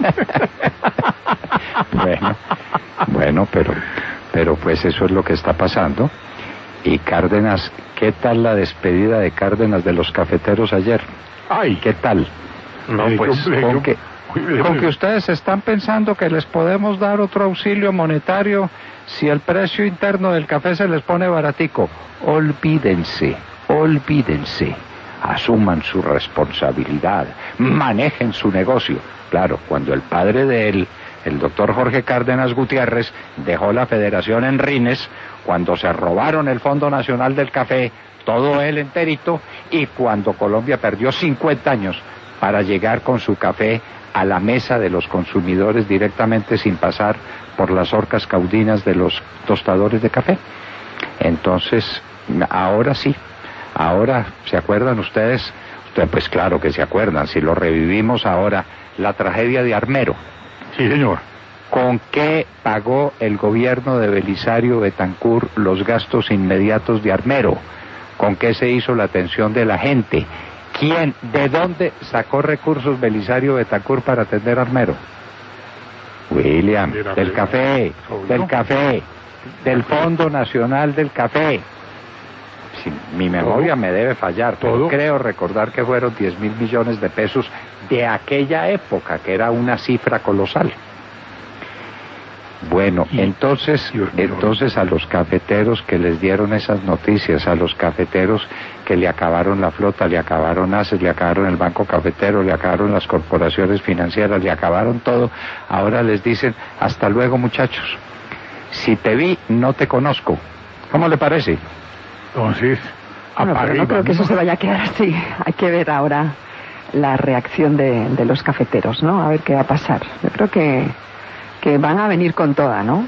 Bueno, pero pues eso es lo que está pasando. Y Cárdenas, ¿qué tal la despedida de Cárdenas de los cafeteros ayer? Ay, ¿qué tal? No, pues con que ustedes están pensando que les podemos dar otro auxilio monetario si el precio interno del café se les pone baratico. Olvídense. Asuman su responsabilidad, manejen su negocio. Claro, cuando el padre de él, el doctor Jorge Cárdenas Gutiérrez, dejó la federación en rines, cuando se robaron el Fondo Nacional del Café, todo él enterito, y cuando Colombia perdió 50 años para llegar con su café a la mesa de los consumidores directamente sin pasar por las horcas caudinas de los tostadores de café. Entonces, ahora sí, ahora, ¿se acuerdan ustedes? Pues claro que se acuerdan, si lo revivimos ahora, la tragedia de Armero. Sí, señor. ¿Con qué pagó el gobierno de Belisario Betancur los gastos inmediatos de Armero? ¿Con qué se hizo la atención de la gente? ¿Quién, de dónde sacó recursos Belisario Betancur para atender a Armero? William, del café, del Fondo Nacional del Café. Si mi memoria me debe fallar, pero creo recordar que fueron 10.000 millones de pesos de aquella época, que era una cifra colosal. Bueno, entonces a los cafeteros que les dieron esas noticias, a los cafeteros que le acabaron la flota, le acabaron ACES, le acabaron el Banco Cafetero, le acabaron las corporaciones financieras, le acabaron todo, ahora les dicen, hasta luego muchachos, si te vi, no te conozco. ¿Cómo le parece? Entonces, bueno, pero no creo que eso se vaya a quedar así. Hay que ver ahora la reacción de los cafeteros, ¿no? A ver qué va a pasar. Yo creo que van a venir con toda, ¿no?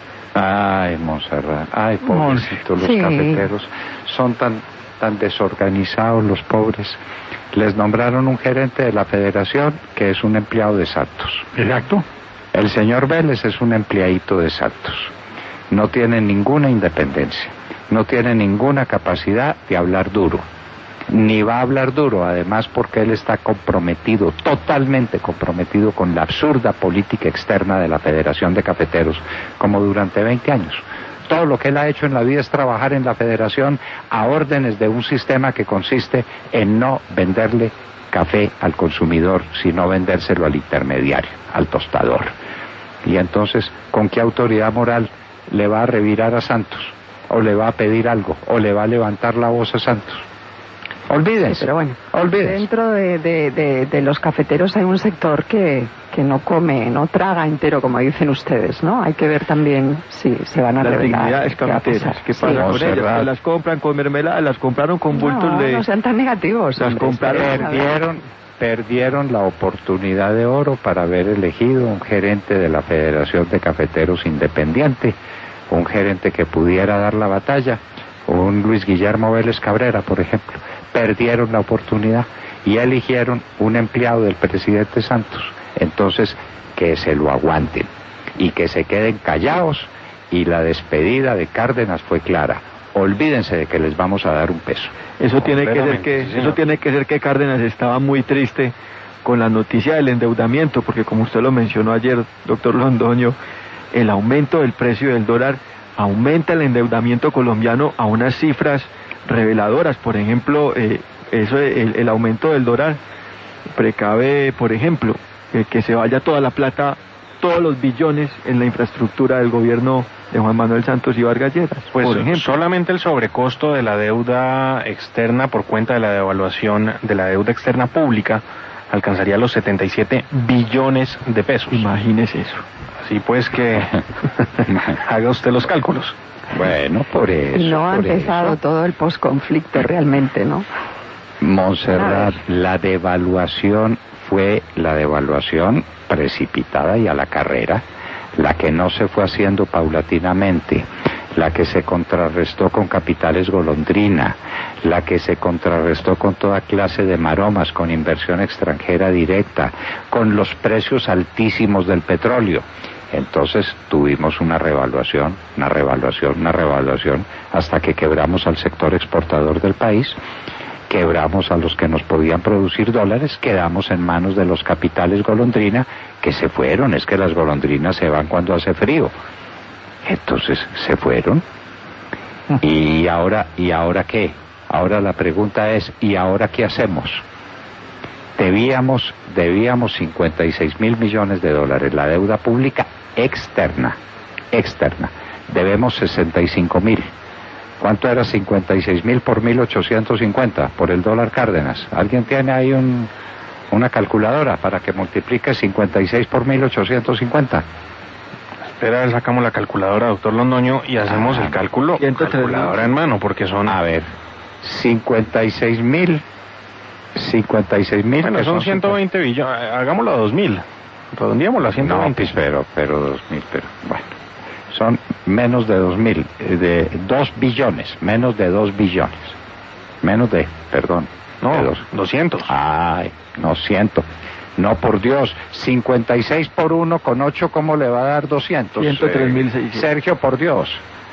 Ay, Montserrat, ay, pobrecitos los cafeteros, son tan desorganizados los pobres. Les nombraron un gerente de la federación que es un empleado de Santos. Exacto. El señor Vélez es un empleadito de Santos. No tiene ninguna independencia, no tiene ninguna capacidad de hablar duro. Ni va a hablar duro, además porque él está comprometido, totalmente comprometido con la absurda política externa de la Federación de Cafeteros, como durante 20 años. Todo lo que él ha hecho en la vida es trabajar en la Federación a órdenes de un sistema que consiste en no venderle café al consumidor, sino vendérselo al intermediario, al tostador. Y entonces, ¿con qué autoridad moral le va a revirar a Santos? ¿O le va a pedir algo? ¿O le va a levantar la voz a Santos? Olvídense, sí, pero bueno, olvídense. Dentro de los cafeteros hay un sector que no come, no traga entero, como dicen ustedes, ¿no? Hay que ver también si se van a revelar. Las dignidades cafeteras, ¿qué pasa con ellas? Las compran con mermelada, las compraron con bultos de... No sean tan negativos. Las compraron... Perdieron la oportunidad de oro para haber elegido un gerente de la Federación de Cafeteros independiente, un gerente que pudiera dar la batalla, un Luis Guillermo Vélez Cabrera, por ejemplo. Perdieron la oportunidad y eligieron un empleado del presidente Santos. Entonces, que se lo aguanten y que se queden callados, y la despedida de Cárdenas fue clara. Olvídense de que les vamos a dar un peso. Eso tiene que ser que Cárdenas estaba muy triste con la noticia del endeudamiento, porque como usted lo mencionó ayer, doctor Londoño, el aumento del precio del dólar aumenta el endeudamiento colombiano a unas cifras reveladoras. Por ejemplo, el aumento del dólar precave, por ejemplo, que se vaya toda la plata, todos los billones en la infraestructura del gobierno de Juan Manuel Santos y Vargas Lleras. Pues por ejemplo, solamente el sobrecosto de la deuda externa por cuenta de la devaluación de la deuda externa pública alcanzaría los 77 billones de pesos. Imagínese eso. Así pues que haga usted los cálculos. Bueno, por eso. Y no ha empezado todo el posconflicto realmente, ¿no? Montserrat, la devaluación fue la devaluación precipitada y a la carrera, la que no se fue haciendo paulatinamente, la que se contrarrestó con capitales golondrina, la que se contrarrestó con toda clase de maromas, con inversión extranjera directa, con los precios altísimos del petróleo. Entonces tuvimos una revaluación, hasta que quebramos al sector exportador del país, quebramos a los que nos podían producir dólares, quedamos en manos de los capitales golondrina que se fueron. Es que las golondrinas se van cuando hace frío. Entonces se fueron. ¿Y ahora qué? Ahora la pregunta es, ¿y ahora qué hacemos? Debíamos 56.000 millones de dólares, la deuda pública externa. Debemos 65.000. ¿Cuánto era 56.000 por 1.850 por el dólar Cárdenas? ¿Alguien tiene ahí una calculadora para que multiplique 56 por 1.850? Espera, sacamos la calculadora, doctor Londoño, y hacemos el cálculo. Calculadora en mano, porque son... A ver, 56.000. Bueno, son 120 billones. Hagámoslo a 2.000. Redondeémoslo a 120. No, pues, pero 2.000, pero bueno. Son menos de 2.000, de 2 billones, menos de 2 billones. No, de 200. Ay, no siento. No, por Dios, 56 por 1 con 8, ¿cómo le va a dar 200? 103.600. Sergio, por Dios.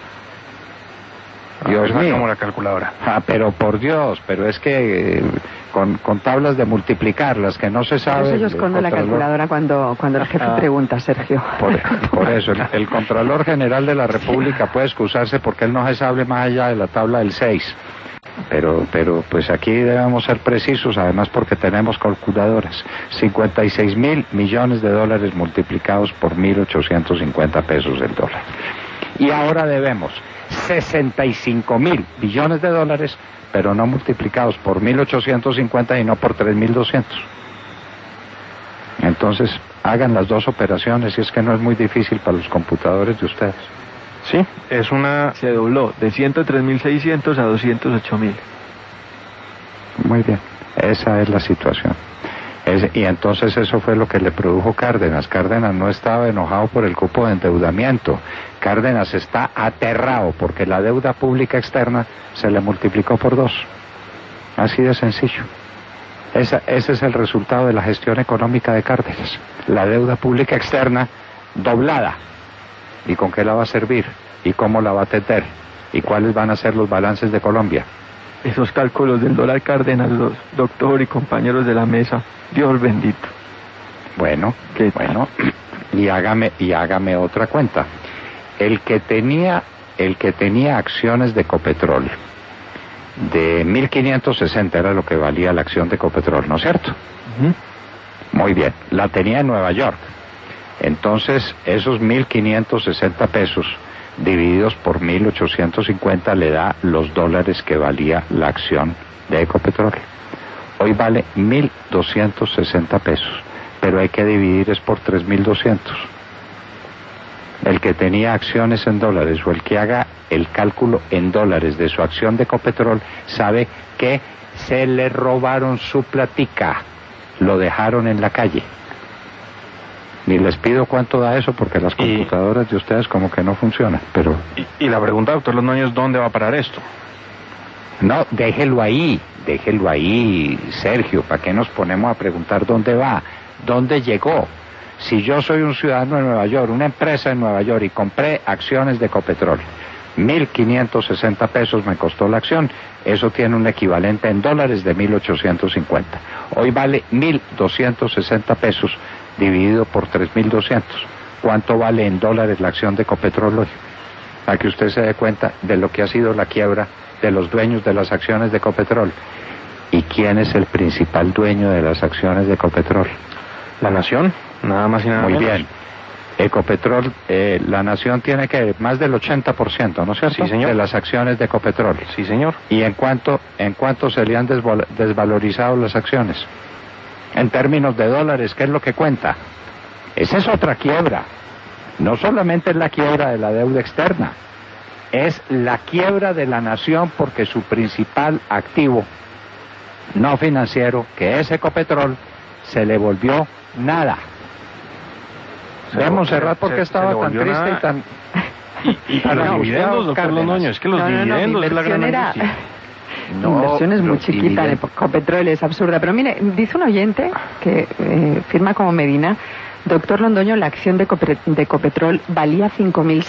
Dios mío. Sacamos la calculadora. Pero por Dios, pero es que con tablas de multiplicar, las que no se sabe. Por eso yo escondo la calculadora cuando el jefe pregunta, Sergio. Por eso, el Contralor General de la República puede excusarse porque él no se sabe más allá de la tabla del 6. Pero pues aquí debemos ser precisos, además porque tenemos calculadoras. 56.000 millones de dólares multiplicados por 1.850 pesos el dólar. Y ahora debemos 65.000 billones de dólares, pero no multiplicados por 1.850 y no por 3.200. Entonces, hagan las dos operaciones, y es que no es muy difícil para los computadores de ustedes. Sí, es una... Se dobló de 103.600 a 208.000. Muy bien, esa es la situación. Y entonces eso fue lo que le produjo Cárdenas. Cárdenas no estaba enojado por el cupo de endeudamiento. Cárdenas está aterrado porque la deuda pública externa se le multiplicó por 2. Así de sencillo. Ese es el resultado de la gestión económica de Cárdenas. La deuda pública externa doblada. ¿Y con qué la va a servir? ¿Y cómo la va a atender? ¿Y cuáles van a ser los balances de Colombia? Esos cálculos del dólar Cárdenas, los doctor y compañeros de la mesa, Dios bendito. Bueno, y hágame otra cuenta. El que tenía acciones de Ecopetrol de 1.560 era lo que valía la acción de Ecopetrol, ¿no es cierto? Muy bien, la tenía en Nueva York. Entonces, esos 1.560 pesos divididos por 1.850 le da los dólares que valía la acción de Ecopetrol. Hoy vale 1.260 pesos, pero hay que dividir es por 3.200. El que tenía acciones en dólares o el que haga el cálculo en dólares de su acción de Ecopetrol sabe que se le robaron su platica, lo dejaron en la calle. Ni les pido cuánto da eso porque las computadoras de ustedes como que no funcionan, pero... Y la pregunta, doctor Londoño, es ¿dónde va a parar esto? No, déjelo ahí, Sergio, ¿para qué nos ponemos a preguntar dónde va? ¿Dónde llegó? Si yo soy un ciudadano de Nueva York, una empresa en Nueva York y compré acciones de Ecopetrol, 1.560 pesos me costó la acción, eso tiene un equivalente en dólares de 1.850. Hoy vale 1.260 pesos dividido por 3.200. ¿Cuánto vale en dólares la acción de Ecopetrol hoy? Para que usted se dé cuenta de lo que ha sido la quiebra de los dueños de las acciones de Ecopetrol. ¿Y quién es el principal dueño de las acciones de Ecopetrol? La Nación, nada más y nada menos. Muy bien. Ecopetrol, la Nación tiene que más del 80%, ¿no es cierto? Sí, señor. De las acciones de Ecopetrol. Sí, señor. ¿Y en cuánto se le han desvalorizado las acciones? En términos de dólares, ¿qué es lo que cuenta? Esa es otra quiebra. No solamente es la quiebra de la deuda externa, es la quiebra de la nación porque su principal activo no financiero, que es Ecopetrol, se le volvió nada. Vemos cerrar porque estaba tan triste nada. Y tan... Y para los dividendos, doctor Londoño, es que los dividendos es la gran noticia. La inversión es muy chiquita de Ecopetrol, es absurda. Pero mire, dice un oyente que firma como Medina, doctor Londoño, la acción de Ecopetrol valía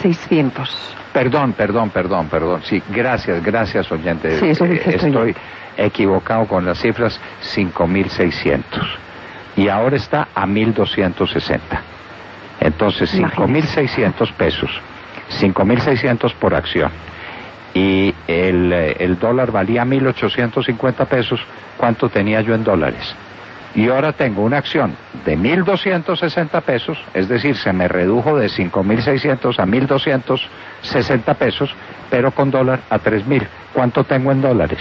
5.600. Perdón. Sí, gracias, oyente. Sí, eso dice equivocado con las cifras, 5.600. Y ahora está a 1.260. Entonces, 5.600 pesos, 5.600 por acción. Y el dólar valía 1.850 pesos. ¿Cuánto tenía yo en dólares? Y ahora tengo una acción de 1.260 pesos, es decir, se me redujo de 5.600 a 1.260 pesos, pero con dólar a 3.000. ¿Cuánto tengo en dólares?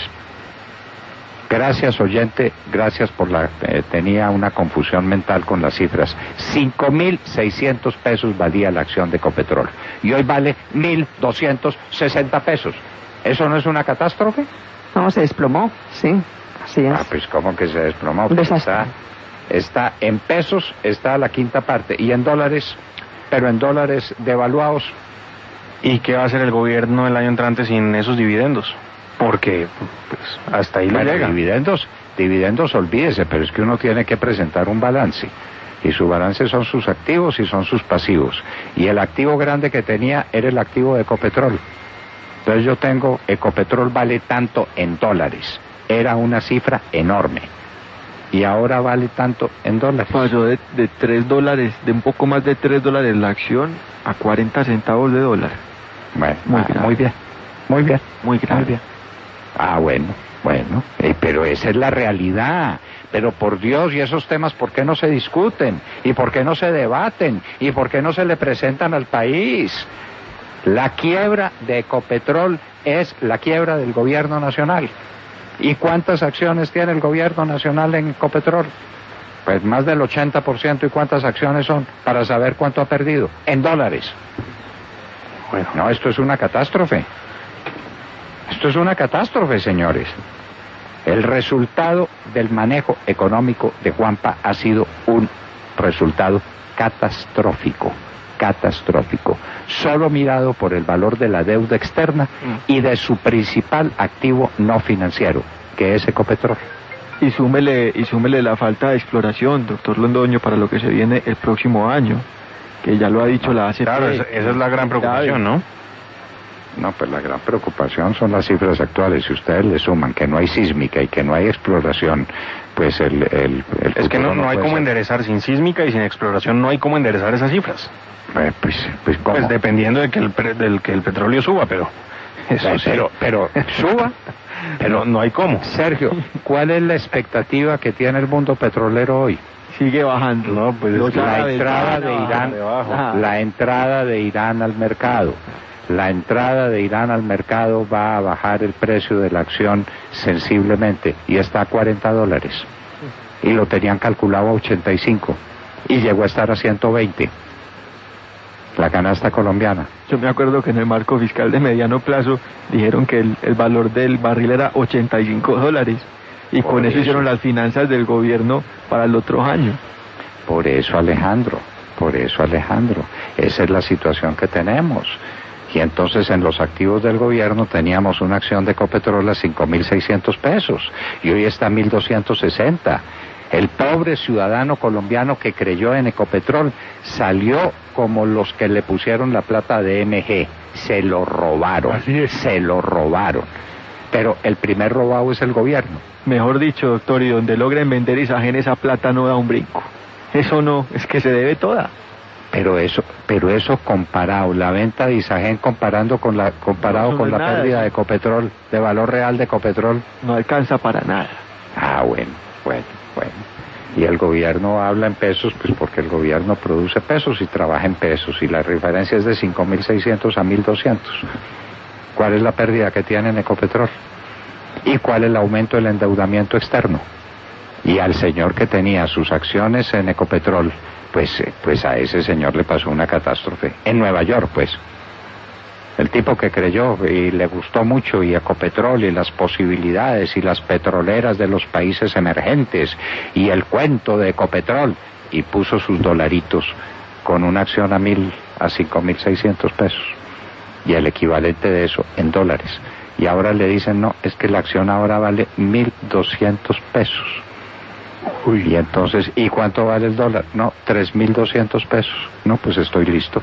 Gracias, oyente, gracias por tenía una confusión mental con las cifras. 5.600 pesos valía la acción de Ecopetrol y hoy vale 1.260 pesos. ¿Eso no es una catástrofe? No, se desplomó, sí, así es. Pues ¿cómo que se desplomó? Pues está en pesos, está a la quinta parte, y en dólares, pero en dólares devaluados. ¿Y qué va a hacer el gobierno el año entrante sin esos dividendos? Porque pues, hasta ahí le llega. Dividendos, olvídese, pero es que uno tiene que presentar un balance. Y su balance son sus activos y son sus pasivos. Y el activo grande que tenía era el activo de Ecopetrol. Entonces yo tengo, Ecopetrol vale tanto en dólares. Era una cifra enorme. Y ahora vale tanto en dólares. Pasó de $3, de un poco más de $3 la acción, a 40 centavos de dólar. Bueno, muy bien. Muy bien. Muy grave. Muy bien. Ah, bueno, pero esa es la realidad. Pero por Dios, ¿y esos temas por qué no se discuten? ¿Y por qué no se debaten? ¿Y por qué no se le presentan al país? La quiebra de Ecopetrol es la quiebra del gobierno nacional. ¿Y cuántas acciones tiene el gobierno nacional en Ecopetrol? Pues más del 80%. ¿Y cuántas acciones son? Para saber cuánto ha perdido. En dólares. Bueno, no, esto es una catástrofe. Esto es una catástrofe, señores. El resultado del manejo económico de Juanpa ha sido un resultado catastrófico, solo mirado por el valor de la deuda externa y de su principal activo no financiero, que es Ecopetrol. Y súmele la falta de exploración, doctor Londoño, para lo que se viene el próximo año, que ya lo ha dicho la ACP. Claro, esa es la gran preocupación, ¿no? No, pues la gran preocupación son las cifras actuales. Si ustedes le suman que no hay sísmica y que no hay exploración, pues es que no hay cómo enderezar sin sísmica y sin exploración, no hay cómo enderezar esas cifras. Pues ¿cómo? Pues dependiendo de que el petróleo suba, pero eso sí. Pero suba, pero no hay cómo. Sergio, ¿cuál es la expectativa que tiene el mundo petrolero hoy? Sigue bajando. No, pues la entrada de Irán al mercado. La entrada de Irán al mercado va a bajar el precio de la acción sensiblemente y está a $40. Y lo tenían calculado a 85 y llegó a estar a 120. La canasta colombiana. Yo me acuerdo que en el marco fiscal de mediano plazo dijeron que el valor del barril era $85 y con eso hicieron las finanzas del gobierno para el otro año. Por eso, Alejandro, esa es la situación que tenemos. Y entonces en los activos del gobierno teníamos una acción de Ecopetrol a 5.600 pesos y hoy está a 1.260. El pobre ciudadano colombiano que creyó en Ecopetrol salió como los que le pusieron la plata de MG. Se lo robaron. Así es. Se lo robaron. Pero el primer robado es el gobierno. Mejor dicho, doctor, y donde logren vender Isagen esa plata no da un brinco. Eso no, es que se debe toda. Pero eso comparado, la venta de Isagen comparado con la pérdida de Ecopetrol, de valor real de Ecopetrol. No alcanza para nada. Ah, bueno. Y el gobierno habla en pesos, pues porque el gobierno produce pesos y trabaja en pesos, y la diferencia es de 5.600 a 1.200. ¿Cuál es la pérdida que tiene en Ecopetrol? ¿Y cuál es el aumento del endeudamiento externo? Y al señor que tenía sus acciones en Ecopetrol, pues a ese señor le pasó una catástrofe. En Nueva York, pues. El tipo que creyó y le gustó mucho y Ecopetrol y las posibilidades y las petroleras de los países emergentes y el cuento de Ecopetrol, y puso sus dolaritos con una acción a 5.600 pesos y el equivalente de eso en dólares. Y ahora le dicen, no, es que la acción ahora vale 1.200 pesos. Uy. Y entonces, ¿y cuánto vale el dólar? No, 3.200 pesos. No, pues estoy listo.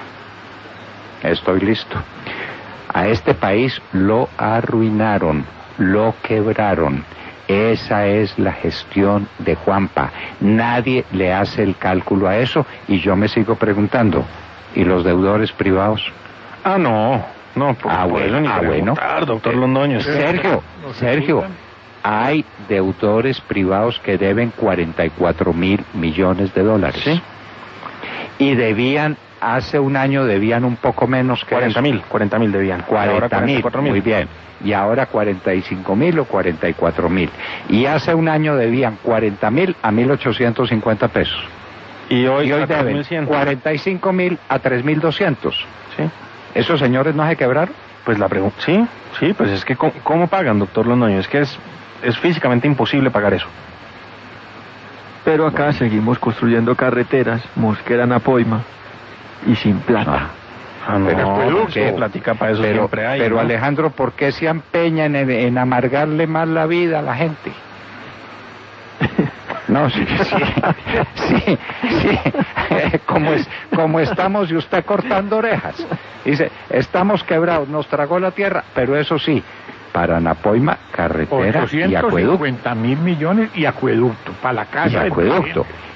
A este país lo arruinaron. lo quebraron. Esa es la gestión de Juanpa. Nadie le hace el cálculo a eso y yo me sigo preguntando, ¿y los deudores privados? No, por eso ni preguntar, doctor Londoño. Sergio, hay deudores privados que deben 44.000 millones de dólares. ¿Sí? Y debían, hace un año debían un poco menos que 40.000 debían. 40.000, muy bien. Y ahora 45.000 o 44.000. Y hace un año debían 40.000 a 1.850 pesos. Y hoy deben 45.000 a 3.200. Sí. ¿Esos señores no se quebraron? Pues la pregunta, sí, pues es que ¿cómo pagan, doctor Londoño? Es que es físicamente imposible pagar eso. Pero acá seguimos construyendo carreteras, Mosquera, Napoima, y sin plata. Pero platica para eso siempre hay. Pero ¿no? Alejandro, ¿por qué se empeñan en amargarle más la vida a la gente? No, sí. Como estamos y usted cortando orejas. Dice, estamos quebrados, nos tragó la tierra, pero eso sí, para Napoima, carretera y acueducto. 850.000 millones y acueducto, para la casa. Y acueducto.